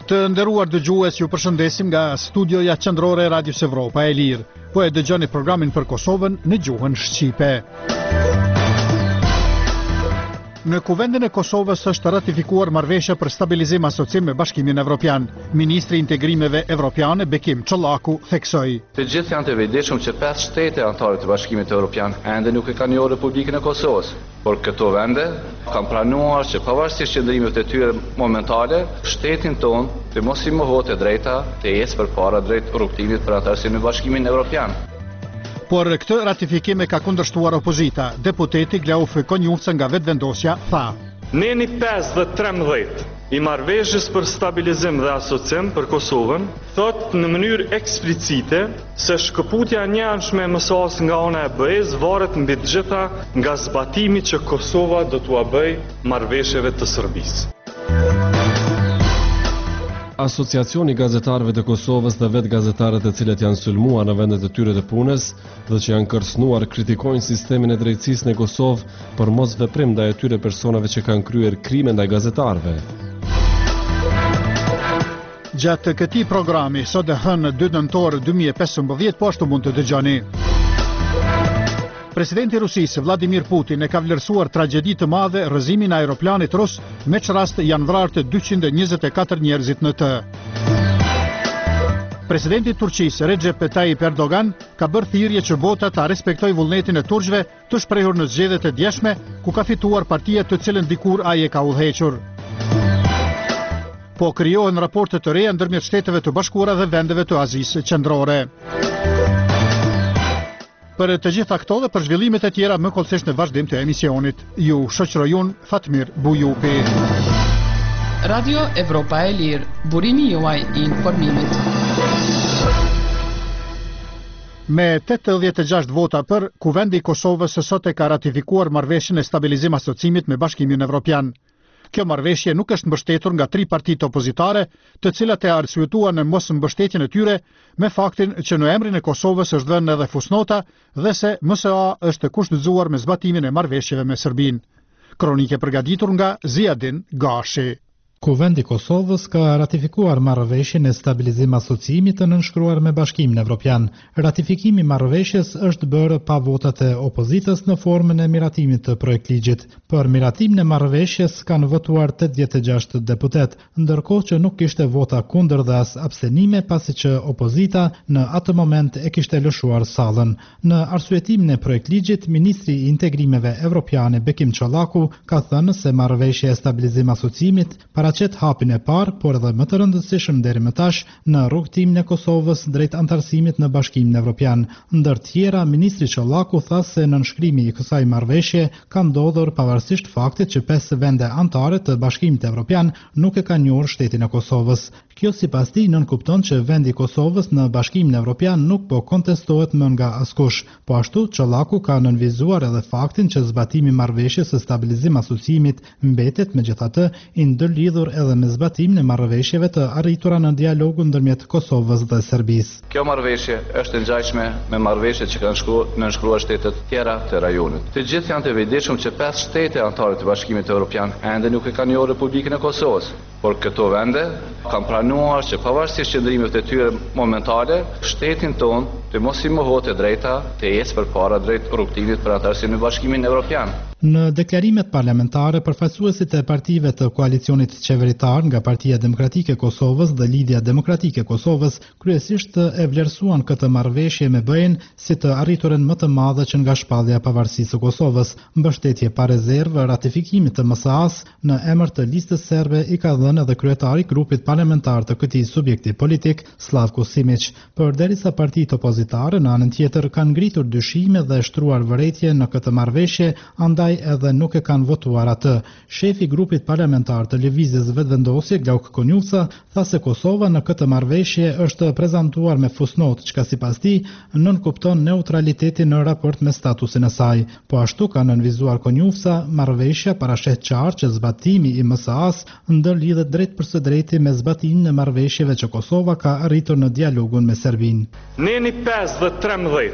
Të nderuar dëgjues, ju përshëndesim nga studioja qendrore e Radios Evropa e Lirë. Po e dëgjoni programin për Kosovën në gjuhën shqipe. Në Kuvendin e Kosovës është ratifikuar marrëveshja për stabilizim asociim me Bashkimin Evropian. Ministri i Integrimeve Evropiane Bekim Çollaku theksoi: Të gjithë janë të vëdijshëm që 5 shtete anëtare të Bashkimit Evropian ende nuk e kanë njohur Republikën e Kosovës, por këto vende kanë pranuar që pavarësisht qëndrimeve të tyre momentale, shtetin tonë të mos i mohohet e drejta të ecë përpara drejt rrugtimit për anëtarësinë në Bashkimin Evropian. Por këtë ratifikim e ka kundërshtuar opozita. Deputeti Glauf Konjufca nga vetëvendosja tha: Neni 5 dhe 13 i marrëveshjes për stabilizim dhe asocim për Kosovën thot në mënyrë eksplicite se shkëputja e njëanshme e MSA-s nga ana e BE-s varet mbi të gjitha nga zbatimi që Kosova do t'ua bëjë marrëveshjeve të Serbisë. Asociacioni i gazetarëve të Kosovës dhe vetë gazetarët e cilët janë sulmuar në vendet e tyre të punës dhe që janë kërcënuar kritikojnë sistemin e drejtësisë në Kosovë për mos veprim ndaj atyre personave që kanë kryer krime ndaj gazetarëve. Gjatë këtij programi, sot e hënë 2 nëntor 2015, po ashtu mund të dëgjoni. Presidenti i Rusisë Vladimir Putin e ka vlerësuar tragjedi të madhe rrëzimin e aeroplanit rus, me që rast janë vrarë të 224 njerëzit në të. Presidenti i Turqisë Recep Tayyip Erdogan ka bërë thirrje që bota ta respektojë vullnetin e turqëve të shprehur në zgjedhjet e djeshme, ku ka fituar partia të cilën dikur ai e ka udhëhequr. Po krijohen raporte të reja ndërmjet Shteteve të Bashkuara dhe vendeve të Azisë Qendrore. Për të gjitha këto dhe për zhvillimet e tjera më kollësisht në vazhdim të emisionit. Ju shoqëroj unë Fatmir Bujupi. Radio Evropa e Lirë, burimi juaj i informimit. Me 86 vota për, Kuvendi i Kosovës sot e ka ratifikuar marrëveshjen e stabilizim asociimit me Bashkimin Evropian. Kjo marrëveshje nuk është mbështetur nga 3 partitë opozitare, të cilat e arsyetuan në mos mbështetjen e tyre me faktin që në emrin e Kosovës është vënë edhe fusnota dhe se MSA është kushtzuar me zbatimin e marrëveshjeve me Serbinë. Kronike përgatitur nga Ziadin Gashi. Kuvendi i Kosovës ka ratifikuar marrëveshjen e stabilizim asociimit të nënshkruar me Bashkimin Evropian. Ratifikimi i marrëveshjes është bërë pa votat e opozitës në formën e miratimit të projektligjit. Për miratimin e marrëveshjes kanë votuar 86 deputet, ndërkohë që nuk kishte vota kundër dhe as abstenime, pasi që opozita në atë moment e kishte lëshuar sallën. Në arsyetimin e projektligjit, ministri i Integrimeve Evropiane Bekim Çollaku ka thënë se marrëveshja e stabilizim asociimit paraqet hapin e parë, por edhe më të rëndësishëm deri më tash në rrugtimin e Kosovës drejt antarësimit në Bashkimin Evropian. Ndër të tjera, ministri Çollaku tha se nënshkrimi i kësaj marrëveshje ka ndodhur pavarësisht faktit që 5 vende anëtare të Bashkimit Evropian nuk e kanë njohur shtetin e Kosovës. Kjo sipas tij nënkupton që vendi i Kosovës në Bashkimin Evropian nuk po kontestohet më nga askush. Po ashtu, Çollaku ka nënvizuar edhe faktin që zbatimi i marrëveshjes së stabilizim asociimit mbetet megjithatë i ndërlidhur edhe me zbatimin e marrëveshjeve të arritura në dialogun ndërmjet Kosovës dhe Serbisë. Kjo marrëveshje është e ngjashme me marrëveshjet që kanë nënshkruar shtetet tjera të rajonit. Të gjithë janë të vëdijshëm që 5 shtete anëtare të Bashkimit Evropian ende nuk e kanë njohur Republikën e Kosovës, por këto vende kanë pranuar që pavarësisht qëndrimeve të tyre momentale, shtetin tonë të mos i mohohet e drejta të ecë përpara drejt rrugtimit për anëtarësinë në Bashkimin Evropian. Në deklarimet parlamentare, përfaqësuesit e partive të koalicionit qeveritar nga Partia Demokratike e Kosovës dhe Lidhja Demokratike e Kosovës kryesisht e vlerësuan këtë marrëveshje me BE-n si të arriturën më të madhe që nga shpallja e pavarësisë së Kosovës. Mbështetje pa rezervë ratifikimit të MSA-s në emër të listës serbe i ka dhënë edhe kryetari i grupit parlamentar të këtij subjekti politik, Slavko Simić. Përderisa partitë opozitare në anën tjetër kanë ngritur dyshime dhe shtruar vërejtje në këtë marrëveshje, andaj edhe nuk e kanë votuar atë. Shefi i grupit parlamentar të Lëvizjes Vetëvendosje, Glauk Konjufca, tha se Kosova në këtë marrëveshje është prezantuar me fusnotë, çka sipas tij nënkupton neutralitetin në raport me statusin e saj. Po ashtu ka nënvizuar Konjufca, marrëveshja parashet qartë që zbatimi i MSA-s ndërlidhet drejt për së drejti me zbatimin e marrëveshjeve që Kosova ka arritur në dialogun me Serbinë. Neni 5 dhe 13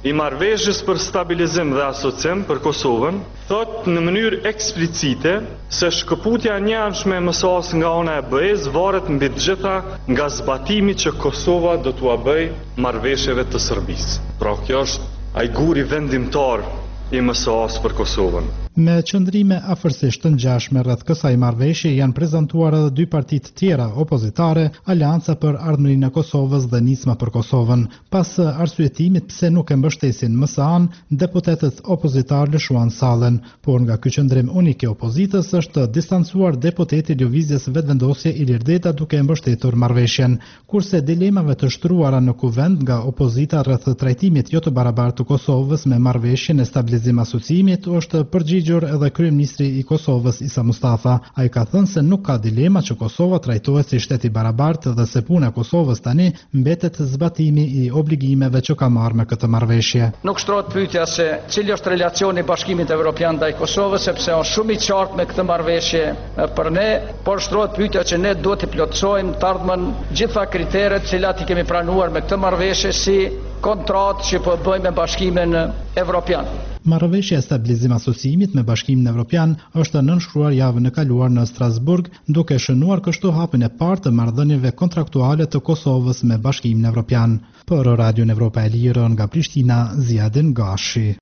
i marrëveshjes për stabilizim dhe asocim për Kosovën thot në mënyrë eksplicite se shkëputja e njëanshme e MSA-s nga ana e BE-s varet mbi të gjitha nga zbatimi që Kosova do t'ua bëjë marrëveshjeve të Serbisë. Pra kjo është ai guri vendimtar i MSA-s për Kosovën. Me qëndrime afërsisht të ngjashme rreth kësaj marrëveshje janë prezantuar edhe dy partitë tjera opozitare, Alianca për Ardhmërinë e Kosovës dhe Nisma për Kosovën. Pas arsyetimit pse nuk e mbështesin MSA-n, deputetët opozitar lëshuan sallën, por nga ky qëndrim unik i opozitës është distancuar deputeti i Lëvizjes Vetëvendosje Ilir Deta duke mbështetur marrëveshjen, kurse dilemave të shtruara në kuvend nga opozita rreth trajtimit jo të barabartë të Kosovës me marrëveshjen e stabilizim asociimit është përgjigjur edhe kryeministri i Kosovës Isa Mustafa. Ai ka thënë se nuk ka dilema që Kosova trajtohet si shtet i barabartë dhe se puna e Kosovës tani mbetet zbatimi i obligimeve që ka marrë me këtë marrëveshje. Nuk shtrohet pyetja se cili është relacioni i Bashkimit Evropian ndaj Kosovës, sepse është shumë i qartë me këtë marrëveshje për ne, por shtrohet pyetja që ne duhet të plotësojmë të ardhmen gjitha kriteret cilat i kemi pranuar me këtë marrëveshje si kontratë që po bëjmë me Bashkimin Evropian. Marrëveshja e stabilizim asociimit me Bashkimin Evropian është nënshkruar javën e kaluar në Strasburg, duke shënuar kështu hapjen e parë të marrëdhënieve kontraktuale të Kosovës me Bashkimin Evropian. Për Radio Evropa e Lirë nga Prishtina, Ziadin Gashi.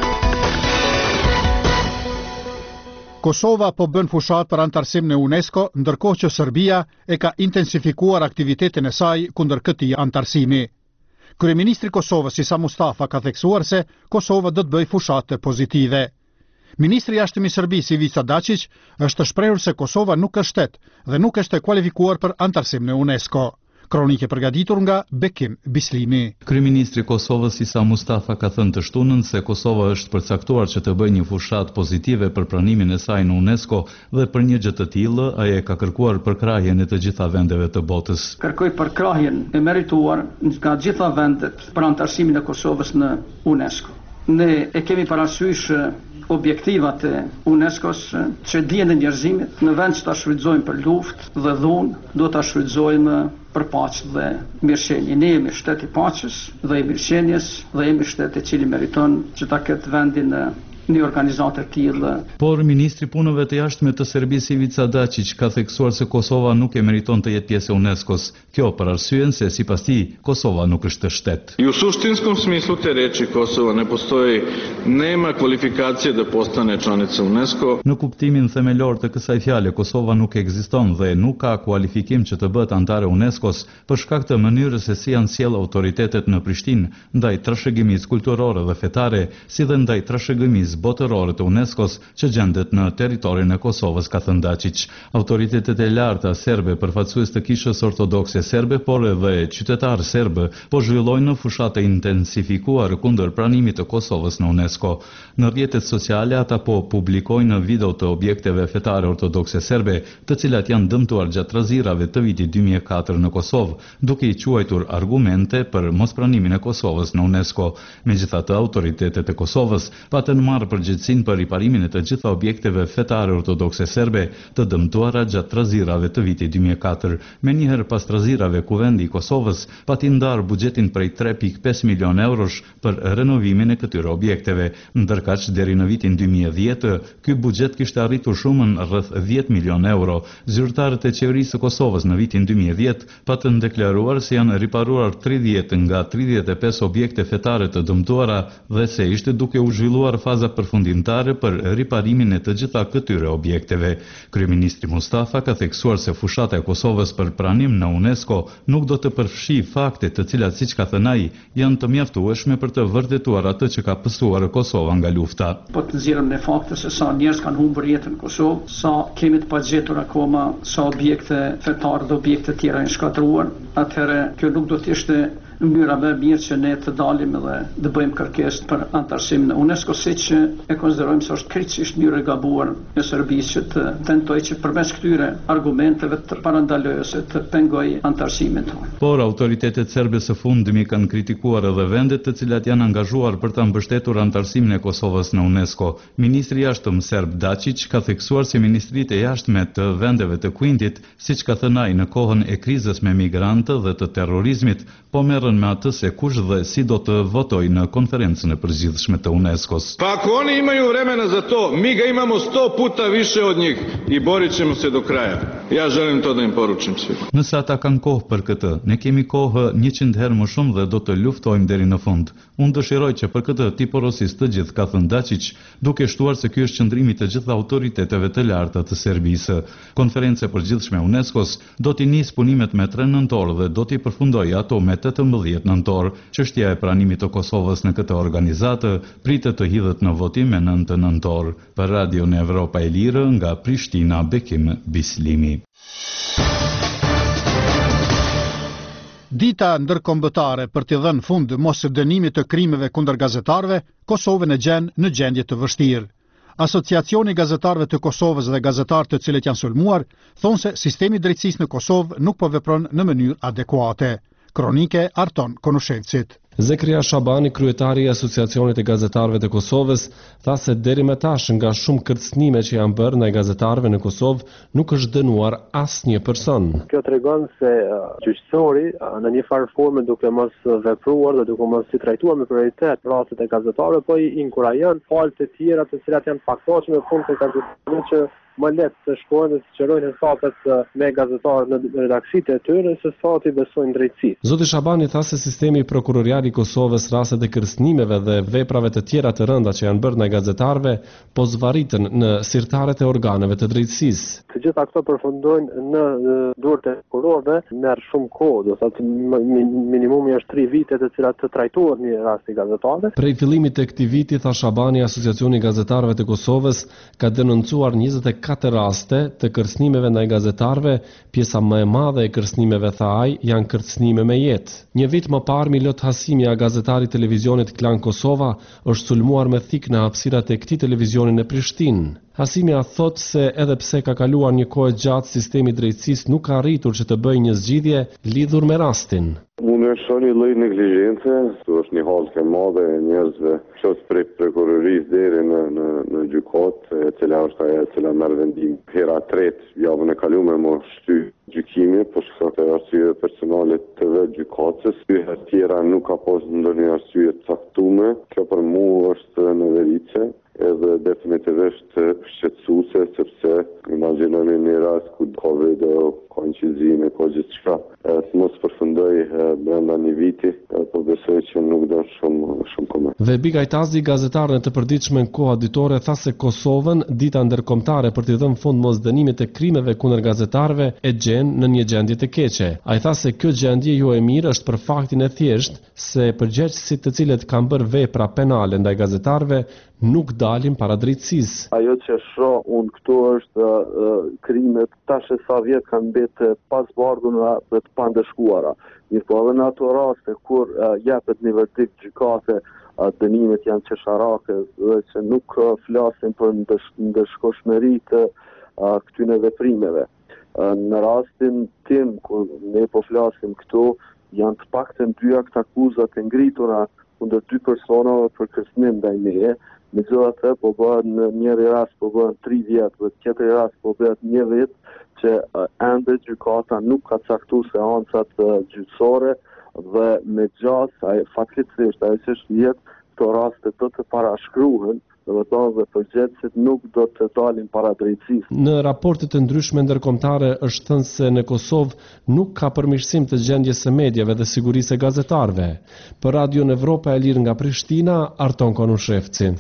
Kosova po bën fushat për antarësim në UNESCO, ndërkohë që Serbia e ka intensifikuar aktivitetin e saj kundër këtij antarësimi. Kryeministri i Kosovës Isa Mustafa ka theksuar se Kosova do të bëjë fushate pozitive. Ministri i Jashtëm i Serbisë Ivica Dačić është shprehur se Kosova nuk është shtet dhe nuk është e kualifikuar për antarësim në UNESCO. Kronike përgatitur nga Bekim Bislimi. Kryeministri i Kosovës Isa Mustafa ka thënë të shtunën se Kosova është përcaktuar që të bëjë një fushat pozitive për pranimin e saj në UNESCO dhe për një gjë të tillë ai e ka kërkuar përkrahjen e të gjitha vendeve të botës. Kërkoj përkrahjen e merituar nga gjitha vendet për antarësimin e Kosovës në UNESCO. Ne e kemi parasysh objektivat e UNESCO-s që dijen e njerëzimit në vend që ta shfrytëzojmë për luftë dhe dhunë, do ta shfrytëzojmë për paqë dhe mirëqenie. Ne jemi shtet i paqes dhe i mirëqenies dhe jemi shtet i cili meriton që ta ketë vendin një organizatë të tillë. Por ministri i punëve të jashtme të Serbisë Ivica Dačić ka theksuar se Kosova nuk e meriton të jetë pjesë e UNESCO-s. Kjo për arsyen se sipas tij Kosova nuk është shtet. I u suštinskom smislu te reči Kosova ne postoji, nema kvalifikacije da postane članica UNESCO. Në kuptimin themelor të kësaj fjale, Kosova nuk ekziston dhe nuk ka kualifikim që të bëhet antare UNESCO-s për shkak të mënyrës se si janë sjellë autoritetet në Prishtinë ndaj trashëgimisë kulturore dhe fetare, si dhe ndaj trashëgimisë botërore të UNESCO-s që gjendet në territorin e Kosovës, ka thënë Dačić. Autoritetet e larta serbe, përfaqësues të kishës ortodokse serbe, por edhe qytetarë serbë, po zhvillojnë fushate intensifikuar kundër pranimit të Kosovës në UNESCO. Në rrjetet sociale ata po publikojnë video të objekteve fetare ortodokse serbe, të cilat janë dëmtuar gjatë razirave të vitit 2004 në Kosovë, duke i quajtur argumente për mospranimin e Kosovës në UNESCO. Megjithatë, autoritetet e Kosovës patën marrë përgjegjësinë për riparimin e të gjitha objekteve fetare ortodokse serbe të dëmtuara gjatë razirave të vitit 2004. Menjëherë pas razirave, kuvendi i Kosovës pati ndarë buxhetin prej 3.5 milion eurosh për renovimin e këtyre objekteve, ndërkaq deri në vitin 2010 ky buxhet kishte arritur shumën rreth 10 milion euro. Zyrtarët e qeverisë së Kosovës në vitin 2010 patën deklaruar se janë riparuar 30 nga 35 objekte fetare të dëmtuara dhe se ishte duke u zhvilluar faza përfundimtare për riparimin e të gjitha këtyre objekteve. Kryeministri Mustafa ka theksuar se fushata e Kosovës për pranim në UNESCO nuk do të përfshi fakte të cilat, siç ka thënë ai, janë të mjaftueshme për të vërtetuar atë që ka pësuar Kosova nga lufta. Po të nxjerrim në fakte se sa njerëz kanë humbur jetën në Kosovë, sa kemi të pagjetur akoma, sa objekte fetare dhe objekte tjera janë shkatruar, atëherë kjo nuk do të ishte mënyra më e mirë që ne të dalim dhe të bëjmë kërkesë për antarësim në UNESCO, siç e konsiderojmë se është krejtësisht mënyrë e gabuar e Serbisë që të tentojë që përmes këtyre argumenteve të parandalojë ose të pengojë antarësimin tonë. Por autoritetet serbe së fundmi kanë kritikuar edhe vendet të cilat janë angazhuar për ta mbështetur antarësimin e Kosovës në UNESCO. Ministri i jashtëm serb Dačić ka theksuar se ministritë e jashtme të vendeve të Kuindit, siç ka thënë ai, në kohën e krizës me migrantë dhe të terrorizmit, po merren ndërmarrën me atë se kush dhe si do të votojë në konferencën e përgjithshme të UNESCO-s. Pa ako oni imaju vremena za to, mi ga imamo 100 puta više od njih i borit ćemo se do kraja. Ja želim to da im poručim svima. Nëse ata kanë kohë për këtë, ne kemi kohë 100 herë më shumë dhe do të luftojmë deri në fund. Unë dëshiroj që për këtë ti porosis të gjithë, ka thënë Dačić, duke shtuar se ky është qëndrimi të gjitha autoriteteve të larta të Serbisë. Konferenca e përgjithshme UNESCO-s do t'i nisë punimet me 3 nëntor dhe do t'i përfundojë ato me 18 nëntor. Çështja e pranimit të Kosovës në këtë organizatë pritet të hidhet në votim me 9 nëntor. Për Radion Evropa e Lirë nga Prishtina, Bekim Bislimi. Dita ndërkombëtare për t'i dhënë fund mos dënimit të krimeve kundër gazetarëve, Kosovën e gjen në gjendje të vështirë. Asociacioni i gazetarëve të Kosovës dhe gazetarë të cilët janë sulmuar thonë se sistemi i drejtësisë në Kosovë nuk po vepron në mënyrë adekuate. Kronike Arton Konushevcit. Zekria Shabani, kryetari i Asociacionit e Gazetarëve të Kosovës, tha se deri më tash nga shumë kërcënime që janë bërë ndaj gazetarëve në Kosovë, nuk është dënuar asnjë person. Kjo tregon se gjyqësori në një farë forme duke mos vepruar dhe duke mos i trajtuar me prioritet rastet e gazetarëve, po i inkurajon palët e tjera të cilat janë paktoshme me punë të gazetarëve që më letë të shkojnë dhe të qërojnë hesapet me gazetarët në redaksitë e tyre se sa t'i besojnë drejtësi. Zoti Shabani tha se sistemi prokurorial i Kosovës rastet e kërcënimeve dhe veprave të tjera të rënda që janë bërë ndaj gazetarëve po zvarritën në sirtaret e organeve të drejtësisë. Të gjitha këto përfundojnë në duart e prokurorëve, merr shumë kohë, do thotë minimumi është 3 vite të cilat të trajtohet një rast i gazetarëve. Prej fillimit të këtij viti, tha Shabani, Asociacioni i Gazetarëve të Kosovës ka denoncuar 24 raste të kërcënimeve ndaj gazetarëve, pjesa më e madhe e kërcënimeve, tha ai, janë kërcënime me jetë. Një vit më parë, Milot Hasimja, gazetari i televizionit Klan Kosova, është sulmuar me thik në hapësirat e këtij televizioni në Prishtinë. Hasimja thot se edhe pse ka kaluar një kohë gjatë, sistemi i drejtësisë nuk ka arritur që të bëjë një zgjidhje lidhur me rastin. Unë shoh një lloj negligjence, është një halë e madhe e njerëzve, qoftë prej prokurorisë deri në gjykatë, e cila është ajo e cila merr vendim. Hera e tretë javën e kaluar më shty gjykimi, por shkak të arsye personale të vetë gjykatës, hyra tjera nuk ka pas ndonjë arsye të caktuar. Kjo për mua është në verice edhe definitivisht shqetësuese, sepse imagjinoni një rast ku ka video, ka inqizime, ka gjithçka. Mos përfundoj brenda një viti, po besoj që nuk do shumë koment. Dhe Bigajtazi, gazetar në të përditshme në kohë ditore, tha se Kosovën, dita ndërkombëtare për t'i dhënë fund mosdënimit të krimeve kundër gazetarëve, e gjen në një gjendje të keqe. Ai tha se kjo gjendje jo e mirë është për faktin e thjeshtë se përgjegjësit të cilët kanë bërë vepra penale ndaj gazetarëve nuk dalin para drejtësisë. Ajo që shoh unë këtu është krimet tash sa vjet kanë mbetë pas bardhuna dhe të pandëshkuara. Mirpo edhe në ato raste kur jepet një verdikt gjykate, dënimet janë qesharake dhe që nuk flasin për ndërshkoshmëri të këtyre veprimeve. Në rastin tim kur ne po flasim këtu, janë të paktën 2 akuzat e ngritura kundër 2 personave për kërcënim ndaj meje. Megjithatë, po bëhet në njëri rast po bëhet 3 vjet, në tjetër rast po bëhet 1 vit, që ende gjykata nuk ka caktuar seancat gjyqësore dhe me gjatë fatkeqësisht ajo që është jetë këto raste do të parashkruhen, dhe përgjegjësit nuk do të dalin para drejtësisë. Në raportet e ndryshme ndërkombëtare është thënë se në Kosovë nuk ka përmirësim të gjendjes së mediave dhe sigurisë e gazetarëve. Për Radion Evropa e Lirë nga Prishtina, Arton Konushevci.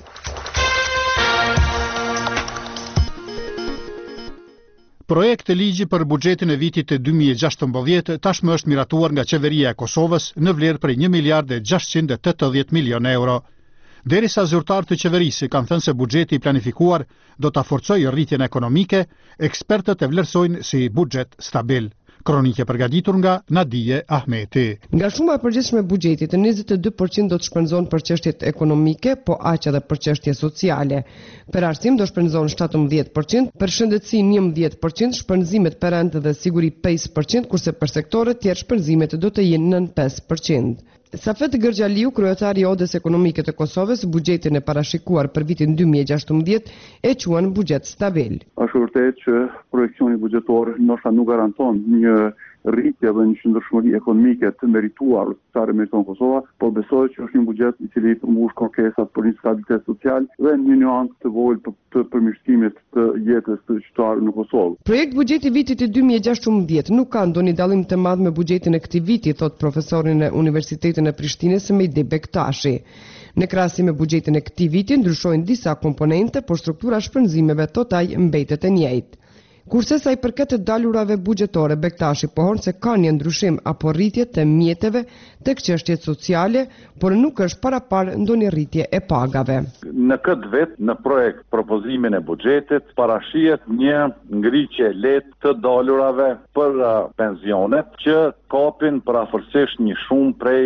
Projekti ligji për buxhetin e vitit 2016 tashmë është miratuar nga qeveria e Kosovës në vlerë prej 1 miliard e 680 milion euro. Derisa zyrtarët të qeverisë kanë thënë se buxheti i planifikuar do ta forcojë rritjen ekonomike, ekspertët e vlerësojnë si buxhet stabil. Kronike përgatitur nga Nadije Ahmeti. Nga shuma e përgjithshme e buxhetit, 22% do të shpenzon për çështjet ekonomike, po aq edhe për çështje sociale. Për arsim do shpenzon 17%, për shëndetësi 11%, shpenzimet për rent dhe siguri 5%, kurse për sektorët tjerë shpenzimet do të jenë nën 5%. Safet Gërgjaliu, kryetari i Odës Ekonomike të Kosovës, buxhetin e parashikuar për vitin 2016 e quan buxhet stabil. Është vërtet që projekcioni buxhetor ndoshta nuk garanton një rritjeve në qëndrueshmëri ekonomike të merituar sa meriton Kosova, por besoj që është një buxhet i cili përmbush kërkesat për një stabilitet social dhe një nuancë të vogël të përmirësimit të jetës të qytetarëve në Kosovë. Projekt buxheti vitit 2016 nuk ka ndonjë dallim të madh me buxhetin e këtij viti, thot profesorin e Universitetit të Prishtinës Mejdi Bektashi. Në krahasim me buxhetin e këtij viti ndryshojnë disa komponente, por struktura shpenzimeve total mbetet e njëjtë. Kurse sa i përket të dalurave buxhetore, Bektashi pohon se ka një ndryshim apo rritje të mjeteve tek çështjet sociale, por nuk është parapar ndonjë rritje e pagave. Në këtë vit, në projekt propozimin e buxhetit, parashihet një ngritje lehtë të dalurave për pensionet që kapin përafërsisht një shumë prej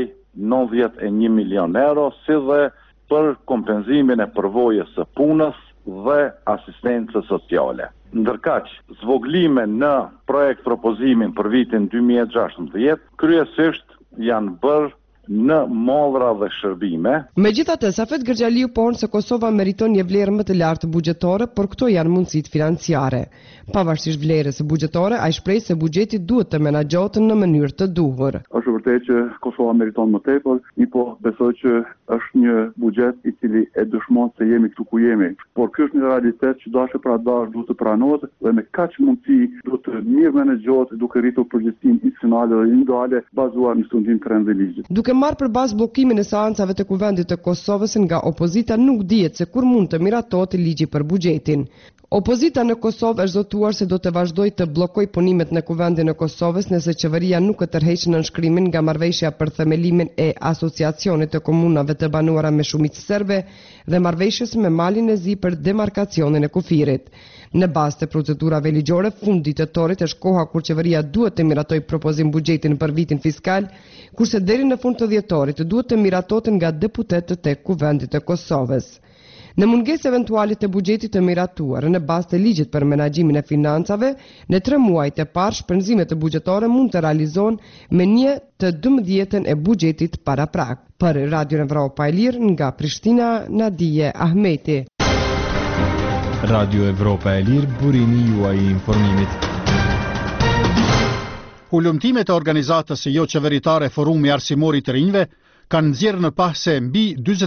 91 milion euro, si dhe për kompenzimin e përvojës së punës dhe asistencës sociale. Ndërkaq, zvoglime në projekt propozimin për vitin 2016 kryesisht janë bërë në mallra dhe shërbime. Megjithatë, Safet Gërgjaliu pohon se Kosova meriton një vlerë më të lartë buxhetore, por këto janë mundësitë financiare. Pavarësisht vlerës së buxhetore, ai shpreh se buxheti duhet të menaxhohet në mënyrë të duhur. Është vërtet që Kosova meriton më tepër, po besoj që është një buxhet i cili e dëshmon se jemi këtu ku jemi. Por ky është një realitet që dashje para dash duhet të pranohet dhe me kaq mundësi duhet të mirë menaxhohet duke rritur përgjegjësinë institucionale dhe individuale bazuar në sundim të rëndë ligjit. Duke marrë përballë bllokimin e seancave të Kuvendit të Kosovës nga opozita, nuk dihet se kur mund të miratohet ligji për buxhetin. Opozita në Kosovë është zotuar se do të vazhdoj të bllokoj punimet në Kuvendin e Kosovës nëse qeveria nuk e tërheq nënshkrimin nga marrëveshja për themelimin e asociacionit të komunave të banuara me shumicë serbe dhe marrëveshjes me Malin e Zi për demarkacionin e kufirit. Në bazë të procedurave ligjore, fundi tetorit është koha kur qeveria duhet të miratoj propozim buxhetin për vitin fiskal, kurse deri në fund të dhjetorit duhet të miratohet nga deputetët e Kuvendit të Kosovës. Në mungesë eventuale të buxhetit të miratuar në bazë të ligjit për menaxhimin e financave, në 3 muajt e parë shpenzimet e buxhetore mund të realizohen me 1/12 e buxhetit paraprak. Për Radio Evropa e Lirë nga Prishtina, Nadije Ahmeti. Radio Evropa e Lirë, burimi juaj i informimit. Ulëmtimet e organizatës jo qeveritare Forumi Arsimor i të Rinjve kanë nxjerrë në pas se mbi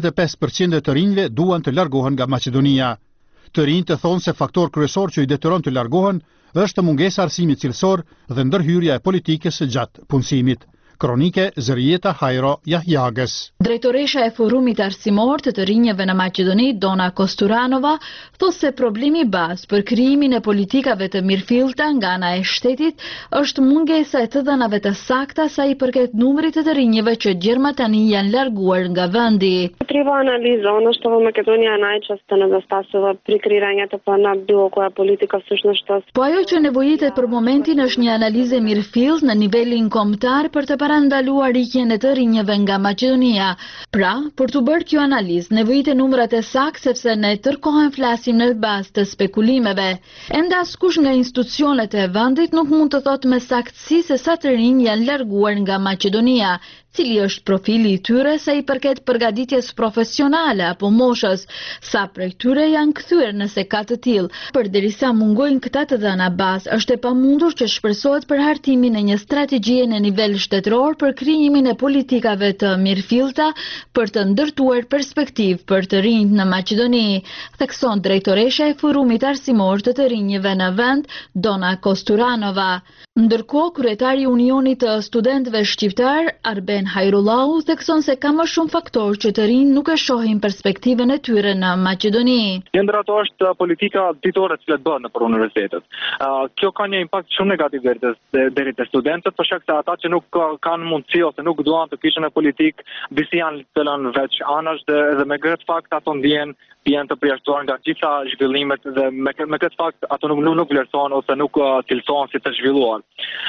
45% të rinjve duan të largohen nga Maqedonia. Të rinjtë thonë se faktor kryesor që i detyron të largohen është mungesa arsimit cilësor dhe ndërhyrja e politikës gjatë punësimit. Kronike Zërieta Hajro Jahjagës. Drejtoresha e Forumit Arsimor të rinjeve në Maqedoni, Dona Kosturanova, thosë se problemi bazë për krijimin e politikave të mirëfillta nga ana e shtetit është mungesa e të dhënave të sakta sa i përket numrit të rinjeve që gjërma tani janë larguar nga vendi. Treba analizon është во Македонија најчесто недостасува прикривањето на било која политика всушност. Po ajo që nevojitet për momentin është një analizë mirëfillt në nivelin kombëtar për të parandaluar rikjen e të rinjeve nga Maqedonia. Pra, për të bërë kjo analizë, nevojitet numrat e saktë sepse ne tërkohën flasim në bazë të spekulimeve. Ende askush nga institucionet e vendit nuk mund të thotë me saktësi se sa të rinj janë larguar nga Maqedonia, cili është profili i tyre sa i përket përgatitjes profesionale apo moshës, sa prej tyre janë kthyer nëse ka të tillë. Përderisa mungojnë këta të dhëna bazë, është e pamundur që shpresohet për hartimin e një strategjie në nivel shtetëror për krijimin e politikave të mirëfillta për të ndërtuar perspektivë për të rinjt në Maqedoni, thekson drejtoresha e Forumit Arsimor të rinjve në vend, Dona Kosturanova. Ndërkohë, kryetari i Unionit të Studentëve Shqiptar, Arben Hajrullahu, thekson se ka më shumë faktorë që të rinj nuk e shohin perspektivën e tyre në Maqedoni. Ndër ato është politika ditore që bëhet nëpër universitetet. Kjo ka një impakt shumë negativ deri te studentët, për shkak se ata që nuk kanë mundësi ose nuk duan të kishin në politikë, disi janë të lënë veç anash dhe me këtë fakt ato ndjen të përjashtuar nga gjitha zhvillimet dhe me këtë fakt ato nuk vlerësohen ose nuk cilësohen si të zhvilluar.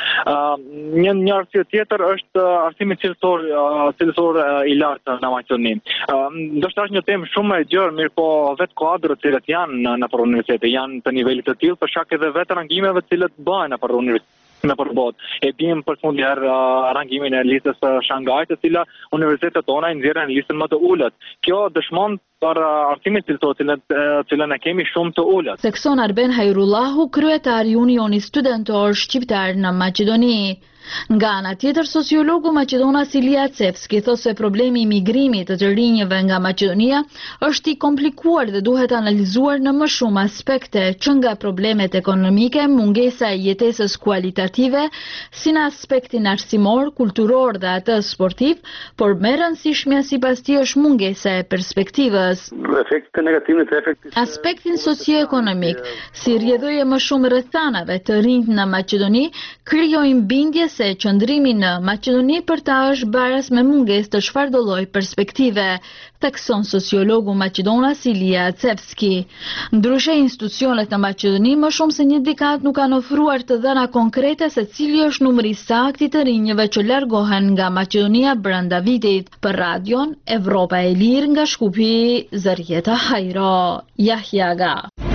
Një arsye tjetër është arsimi cilësor i lartë në Maqedoni. Ndoshta është një temë shumë e gjerë, mirë po vetë kuadrët që janë nëpër universitete janë të nivelit të tillë për shkak edhe vetë rangimeve të cilët bëhen nëpër universitete. Në përbot. E dim për fundjherë rangimin e listës Shangajt, e cila universitetet tona i nxjerrin në listën më të ulët. Kjo dëshmon për arsimin cilësor, cilën e kemi shumë të ulët. Thekson Arben Hajrullahu, kryetari i Unionit Studentor Shqiptar në Maqedoni. Nga ana tjetër, sociologu Maqedonas Ilia Cevski thosë se problemi i migrimit të rinjve nga Maqedonia është i komplikuar dhe duhet analizuar në më shumë aspekte, që nga problemet ekonomike, mungesa e jetesës kualitative, si në aspektin arsimor, kulturor dhe atë sportiv, por më e rëndësishmja sipas tij është mungesa e perspektivës. Aspektin socio-ekonomik, si rrjedhojë më shumë rrethanave të rinjt në Maqedoni, krijojnë bindje se qëndrimi në Maqedoni për ta është baras me mungesë të çfarëdo lloji perspektive, thekson sociologu Maqedonas Ilia Cevski. Ndryshe, institucionet në Maqedoni më shumë se një dekadë nuk kanë ofruar të dhëna konkrete se cili është numri saktë të rinjve që largohen nga Maqedonia brenda vitit. Për radion Evropa e Lirë nga Shkupi, Zarieta Hajro, Yahyaga.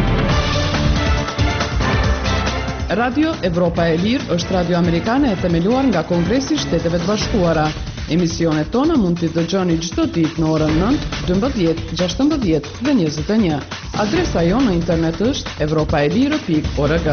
Radio Evropa e Lirë është radio amerikane e themeluar nga Kongresi i Shteteve të Bashkuara. Emisionet tona mund t'i dëgjoni çdo ditë në orën 9, 12, 16 dhe 21. Adresa jonë në internet është europaelire.org.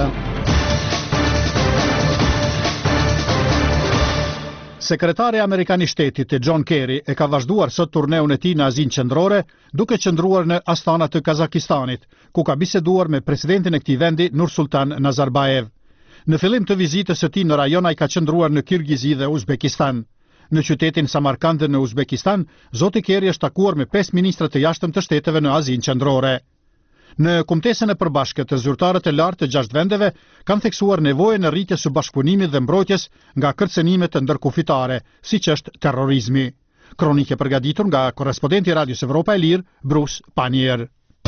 Sekretari Amerikan i Shtetit John Kerry e ka vazhduar sot turneun e tij në Azinë Qendrore, duke qëndruar në Astana të Kazakistanit, ku ka biseduar me presidentin e këtij vendi Nursultan Nazarbayev. Në fillim të vizitës së tij në rajon ai ka qëndruar në Kirgizi dhe Uzbekistan. Në qytetin Samarkand në Uzbekistan, zoti Kerry është takuar me 5 ministra të jashtëm të shteteve në Azinë Qendrore. Në kumtesën e përbashkët, zyrtarët e lartë të 6 vendeve kanë theksuar nevojën e rritjes së bashkëpunimit dhe mbrojtjes nga kërcënimet ndërkufitare, siç është terrorizmi. Kronikë e përgatitur nga korrespondenti i Radios Evropa e Lirë, Bruce Panier.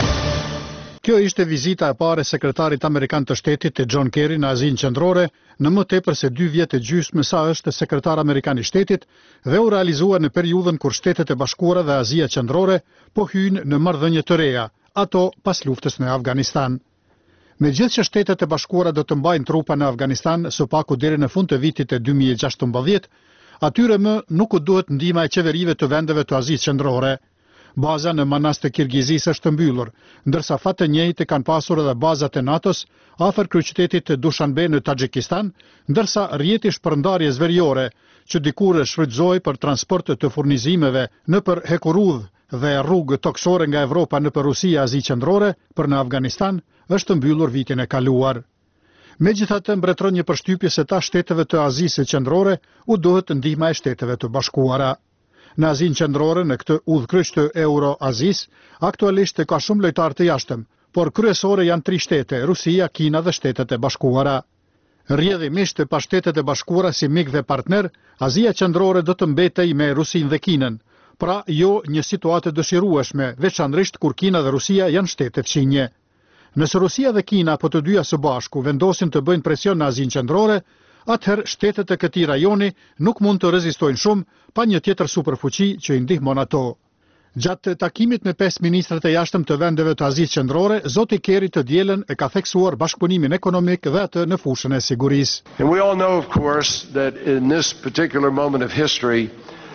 Kjo ishte vizita e parë e sekretarit amerikan të shtetit të John Kerry në Azinë Qendrore, në më tepër se 2 vjet e gjysmë sa është sekretar amerikan i shtetit dhe u realizua në periudhën kur Shtetet e Bashkuara dhe Azia Qendrore po hyjnë në marrëdhënie të reja, ato pas luftës në Afganistan. Megjithëse që Shtetet e Bashkuara do të mbajnë trupa në Afganistan së paku deri në fund të vitit të 2016, atyre më nuk u duhet ndihma e qeverive të vendeve të Azisë Qendrore. Baza në Manas të Kirgizisë është mbyllur, ndërsa fat të njëjtë kanë pasur edhe bazat e NATO-s afër kryeqytetit të Dushanbe në Taxhikistan, ndërsa rrjeti shpërndarjes veriore që dikur shfrytëzohej për transport të furnizimeve nëpër Hekurudh dhe rrugë toksore nga Evropa nëpër Rusi e Azijë Qendrore për në Afganistan është mbyllur vitin e kaluar. Megjithatë, mbretëron një përshtypje se ta shteteve të Azisë Qendrore u duhet ndihma e Shteteve të Bashkuara. Në Azinë Qendrore, në këtë udhkryq të Euro-Azis, aktualisht ka shumë lojtarë të jashtëm, por kryesore janë 3 shtete, Rusia, Kina dhe Shtetet e Bashkuara. Rrjedhimisht pa Shtetet e Bashkuara si mik dhe partner, Azia Qendrore do të mbetej me Rusinë dhe Kinën, pra jo një situatë dëshirueshme, veçanërisht kur Kina dhe Rusia janë shtete fqinje. Nëse Rusia dhe Kina po të dyja së bashku vendosin të bëjnë presion në Azinë Qendrore, atëherë shtetet e këtij rajoni nuk mund të rezistojnë shumë pa një tjetër superfuqi që i ndihmon ato. Gjatë takimit me 5 ministrat e jashtëm të vendeve të Azisë Qendrore, zoti Kerry të dielën e ka theksuar bashkëpunimin ekonomik dhe atë në fushën e sigurisë. And we all know, of course, that in this particular moment of history,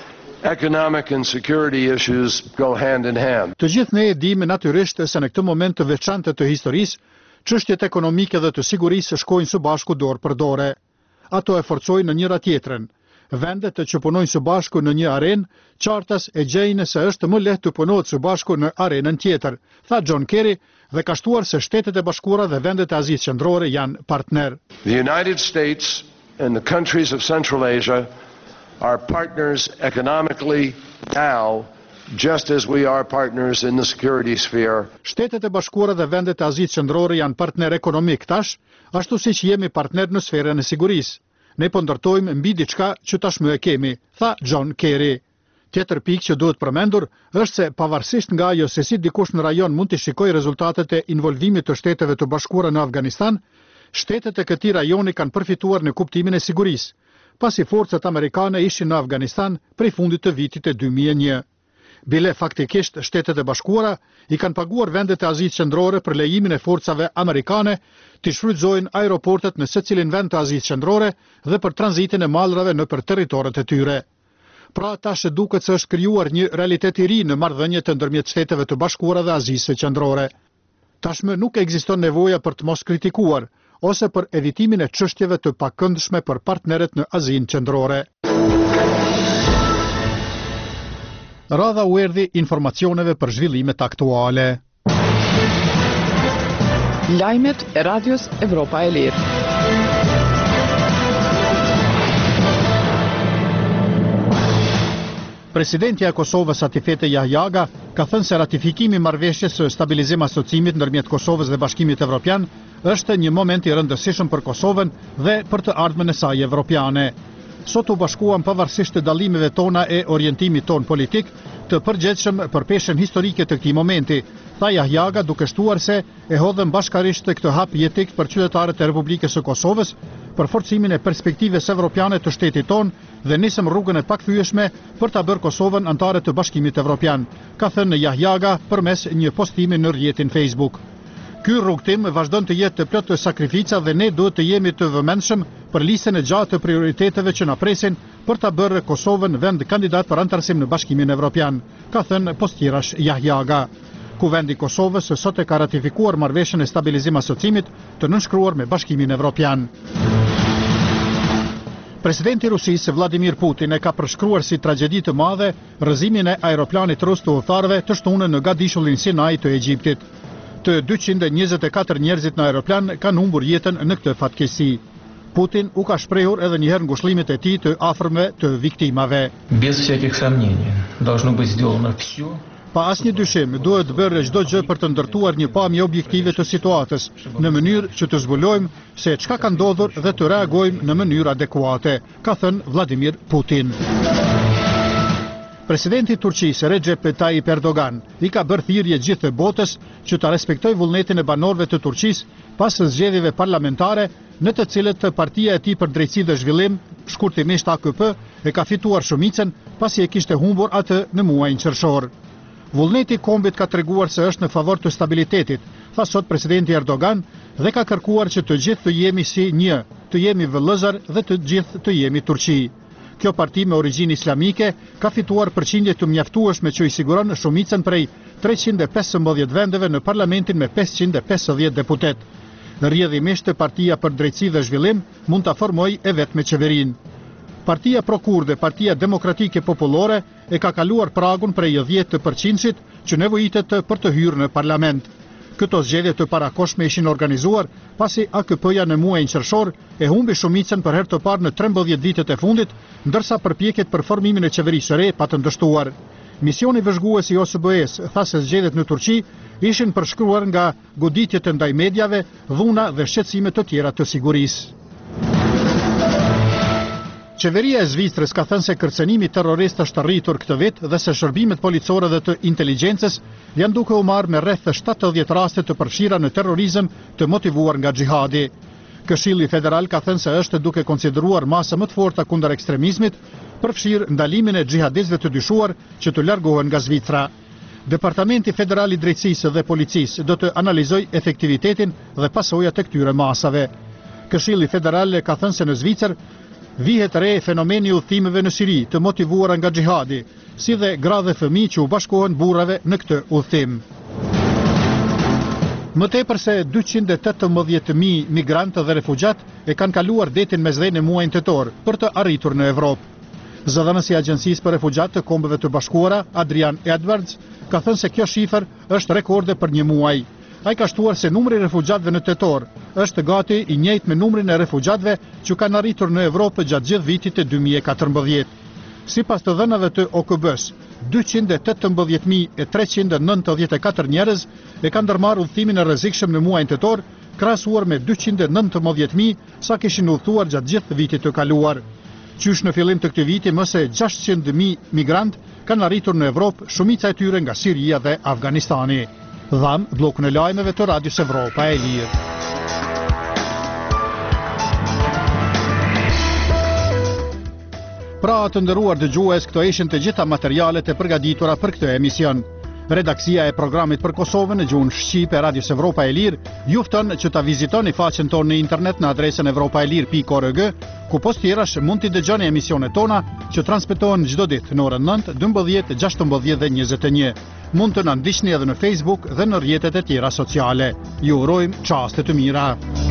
economic and security issues go hand in hand. Të gjithë ne e dimë natyrisht se në këtë moment të veçantë të historisë, çështjet ekonomike dhe të sigurisë shkojnë së bashku dorë për dorë. Ato e forcojnë në njëra tjetrën. Vendet që punojnë së bashku në një arenë, qartas e gjejnë se është më lehtë të punohet së bashku në arenën tjetër, tha John Kerry dhe ka shtuar se Shtetet e Bashkuara dhe vendet e Azisë Qendrore janë partner. The United States and the countries of Central Asia are partners economically now, just as we are partners in the security sphere. Shtetet e Bashkuara dhe vendet e Azisë Qendrore janë partner ekonomik tash, ashtu siç jemi partner në sferën e sigurisë. Ne po ndërtojmë mbi diçka që tashmë e kemi, tha John Kerry. Tjetër pikë që duhet përmendur është se pavarësisht nga ajo se si dikush në rajon mund të shikojë rezultatet e involvimit të Shteteve të Bashkuara në Afganistan, shtetet e këtij rajoni kanë përfituar në kuptimin e sigurisë, pasi forcat amerikane ishin në Afganistan prej fundit të vitit të 2001. Bile faktikisht Shtetet e Bashkuara i kanë paguar vendet e Azisë Qendrore për lejimin e forcave amerikane të shfrytëzojnë aeroportet në secilin vend të Azisë Qendrore dhe për tranzitin e mallrave nëpër territoret e tyre. Pra tash duket se është krijuar një realitet i ri në marrëdhëniet ndërmjet Shteteve të Bashkuara dhe Azisë Qendrore. Tashmë nuk ekziston nevoja për të mos kritikuar ose për evitimin e çështjeve të pakëndshme për partnerët në Azinë Qendrore. Radha u erdhi informacioneve për zhvillimet aktuale. Lajmet e Radios Evropa e Lirë. Presidentja e Kosovës Atifete Jahjaga ka thënë se ratifikimi i marrëveshjes së stabilizim asociimit ndërmjet Kosovës dhe Bashkimit Evropian është një moment i rëndësishëm për Kosovën dhe për të ardhmen e saj evropiane. Sot u bashkuam pavarësisht të dallimeve tona e orientimit ton politik të përgjithshëm për peshën historike të këtij momenti, tha Jahjaga duke shtuar se e hodhëm bashkarisht këtë hap jetik për qytetarët e Republikës së Kosovës për forcimin e perspektives evropiane të shtetit ton dhe nisëm rrugën e pakthyeshme për ta bërë Kosovën antare të Bashkimit Evropian, ka thënë Jahjaga përmes një postimi në rrjetin Facebook. Ky rrugtim vazhdon të jetë të plot të sakrifica dhe ne duhet të jemi të vëmendshëm për listën e gjatë të prioriteteve që na presin për ta bërë Kosovën vend kandidat për antarësim në Bashkimin Evropian, ka thënë postirash Jahjaga. Kuvendi i Kosovës sot e ka ratifikuar marrëveshjen e stabilizim asociimit të nënshkruar me Bashkimin Evropian. Presidenti i Rusisë Vladimir Putin e ka përshkruar si tragjedi të madhe rrëzimin e aeroplanit rus të udhëtarëve të shtunën në gadishullin Sinai të Egjiptit. Të 224 njerëzit në aeroplan kanë humbur jetën në këtë fatkeqësi. Putin u ka shprehur edhe një herë ngushëllimet e tij të afërmve të viktimave. Без всяких сомнений, должно быть сделано все. Pa asnjë dyshim, duhet bërë çdo gjë për të ndërtuar një pamje objektive të situatës, në mënyrë që të zbulojmë se çka ka ndodhur dhe të reagojmë në mënyrë adekuate, ka thënë Vladimir Putin. Presidenti i Turqisë Recep Tayyip Erdogan i ka bërë thirrje gjithë botës që ta rekspektojë vullnetin e banorëve të Turqisë pas zgjedhjeve parlamentare në të cilët partia e tij për drejtësi dhe zhvillim, shkurtimisht AKP, e ka fituar shumicën pasi e kishte humbur atë në muajin qershor. Vullneti i kombit ka treguar se është në favor të stabilitetit, tha sot presidenti Erdogan dhe ka kërkuar që të gjithë të jemi si një, të jemi vëllëzar dhe të gjithë të jemi Turqi. Kjo parti me origjinë islamike ka fituar përqindje të mjaftueshme që i siguron shumicën prej 315 vendeve në parlamentin me 550 deputet. Rrjedhimisht partia për drejtësi dhe zhvillim mund ta formojë e vetme qeverinë. Partia Pro-Kurde, Partia Demokratike Popullore, e ka kaluar pragun prej 10% që nevojitet për të hyrë në parlament. Këto zgjedhje të parakoshme ishin organizuar pasi AKP-ja në muajin qershor e humbi shumicën për herë të parë në 13 vitet e fundit, ndërsa përpjekjet për formimin e qeverisë së re pa të ndështuar. Misioni vëzhgues i OSBE-s tha se zgjedhjet në Turqi ishin përshkruar nga goditjet ndaj mediave, dhuna dhe shqetësime të tjera të sigurisë. Qeveria e Zvicrës ka thënë se kërcënimi terrorist është rritur këtë vit dhe se shërbimet policore dhe të inteligjencës janë duke u marrë me rreth 70 raste të përfshira në terrorizëm të motivuar nga xhihadi. Këshilli Federal ka thënë se është duke konsideruar masa më të forta kundër ekstremizmit, përfshirë ndalimin e xhihadistëve të dyshuar që të largohen nga Zvicra. Departamenti Federal i Drejtësisë dhe Policisë do të analizojë efektivitetin dhe pasojat e këtyre masave. Këshilli Federal ka thënë se në Zvicër vihet re fenomeni udhëtimeve në Siri të motivuara nga xhihadi, si dhe gra dhe fëmijë që u bashkohen burrave në këtë udhëtim. Më tepër se 218.000 migrantë dhe refugjat e kanë kaluar detin mesdhene muajin tetor për të arritur në Evropë. Zëdhënësi i Agjencisë për Refugjat të Kombeve të Bashkuara, Adrian Edwards, ka thënë se kjo shifër është rekorde për një muaj. Ai ka shtuar se numri i refugjatëve në tetor është gati i njëjtë me numrin e refugjatëve që kanë arritur në Evropë gjatë gjithë vitit të 2014. Sipas të dhënave të OKB-s, 218.394 njerëz e kanë ndërmarrë udhëtimin e rrezikshëm në muajin tetor, krahasuar me 219.000 sa kishin udhëtuar gjatë gjithë vitit të kaluar. Qysh në fillim të këtij viti më se 600.000 migrantë kanë arritur në Evropë, shumica e tyre nga Siria dhe Afganistani. Dham blokun e lajmeve të Radios Evropa e Lirë. Pra të nderuar dëgjues, këto ishin të gjitha materialet e përgatitura për këtë emision. Redaksia e programit për Kosovën në gjuhën shqipe Radios Evropa e Lirë ju fton që ta vizitoni faqen tonë në internet në adresën evropaelir.org, ku posttjerash mund t'i dëgjoni emisionet tona që transmetohen çdo ditë në orën 9, 12, 16 dhe 21. Mund të na ndiqni edhe në Facebook dhe në rrjetet e tjera sociale. Ju urojmë çaste të mira.